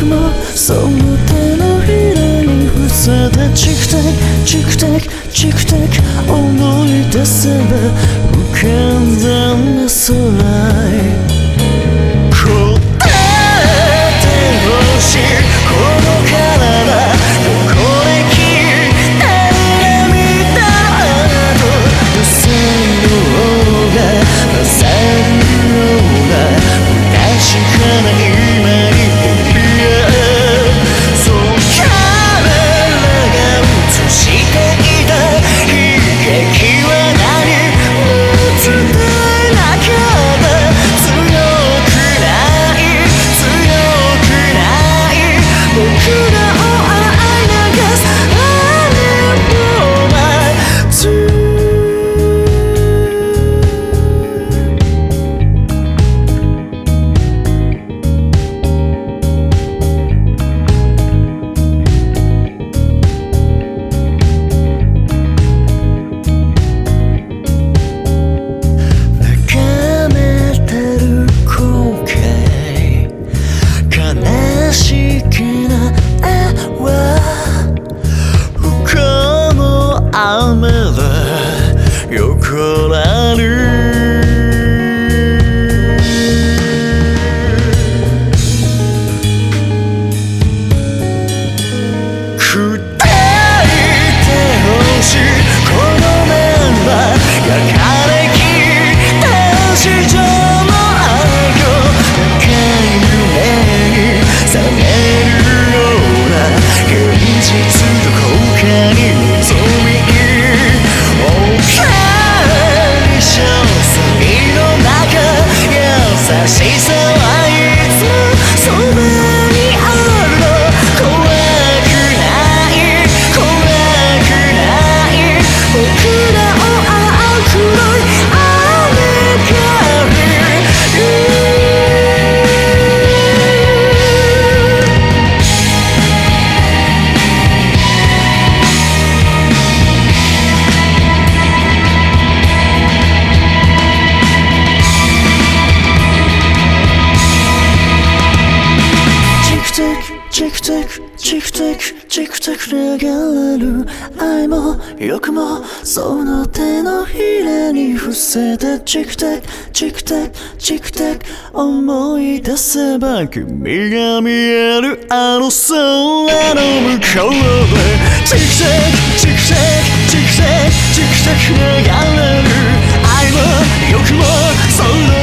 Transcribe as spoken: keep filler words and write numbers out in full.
欲もその手のひらに伏せてチクタクチクタクチクタク思い出せば不完全な空へ答えてほしいこの体どこで消えた涙の後無線の方が勝るような不確かな今に横らる砕いてほしいこのメンバー焼かれきった地上の愛を高い夢に覚めるような現実どこかに望み優しさはいつもそばにあるの怖くない怖くない僕らを青黒い雨がチクタクチクタクチクタク流れる愛も欲もその手のひらに伏せてチクタクチクタクチクタク思い出せば君が見えるあの空の向こうでチクタクチクタクチクタクチクタク流れる愛も欲もその